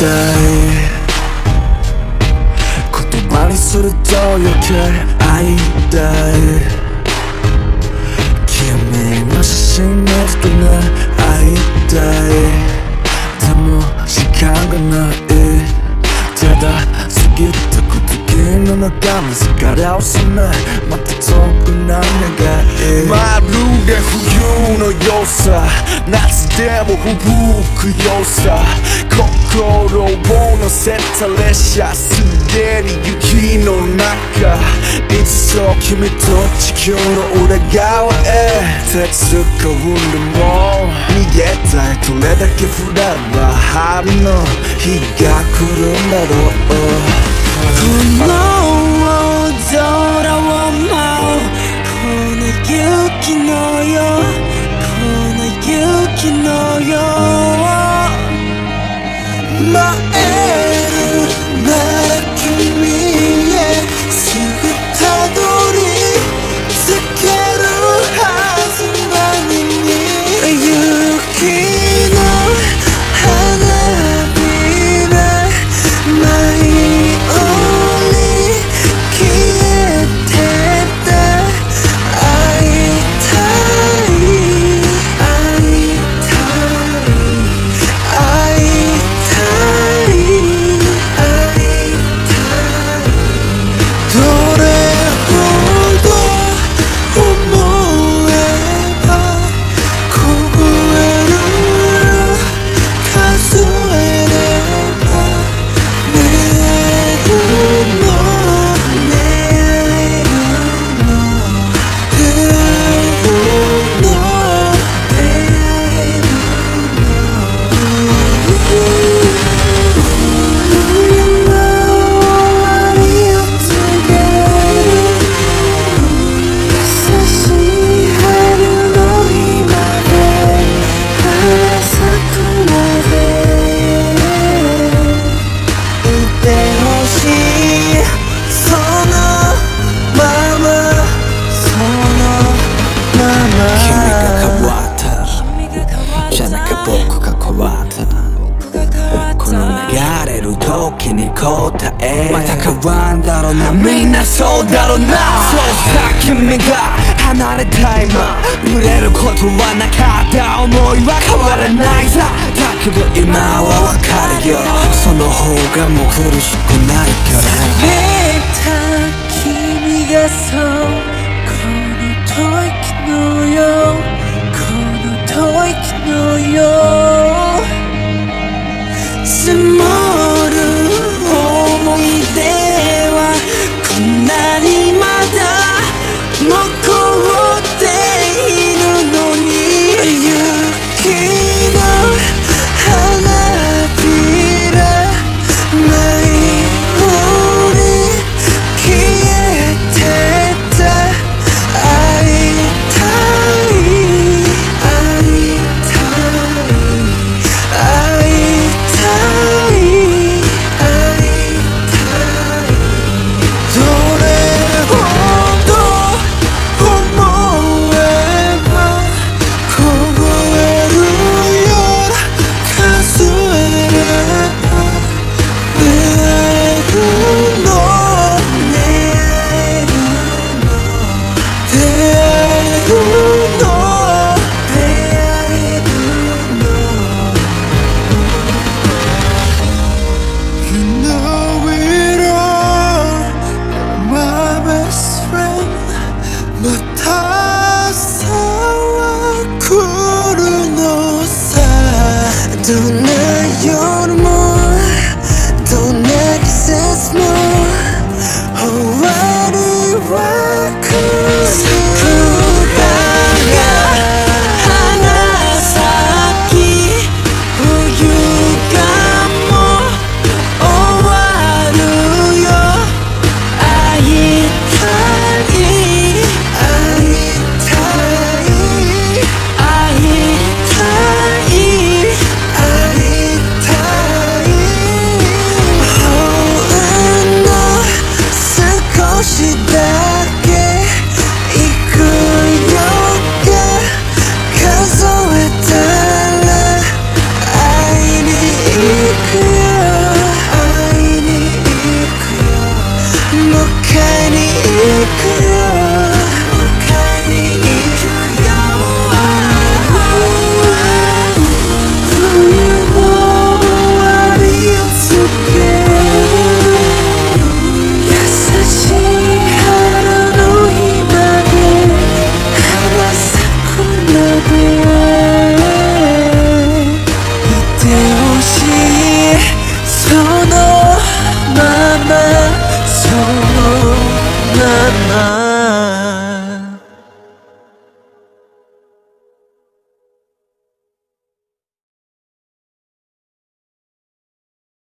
たい言葉にすると余計会いたい君の写真見つけない会いたいでも時間がないただ過ぎた君の中身疲れを覚めまた遠くなる願いまるで冬のよさ夏でも吹くよさ心を乗せた列車滑り雪の中いつそう君と地球の裏側へ鉄が生んでも逃げたいどれだけ降れば春の日が来るんだろうこの空を舞うこの雪のよこの雪のよ舞えるなら君へすぐたどり着けるはずなのに雪の花びら舞い時に答えまた変わんだろうなみんなそうだろうなそうさ君が離れた今触れることはなかった思いは変わらないさだけど今はわかるよその方がもう苦しくないから冷めた君がそうこの吐息のよこの吐息のよ積もる思い出はこんなにまだ残っているのに雪の花びら舞い降り消えてた会いたい会いたい会いたいまた朝は来るのさどんな夜もどんな季節も終わりは来る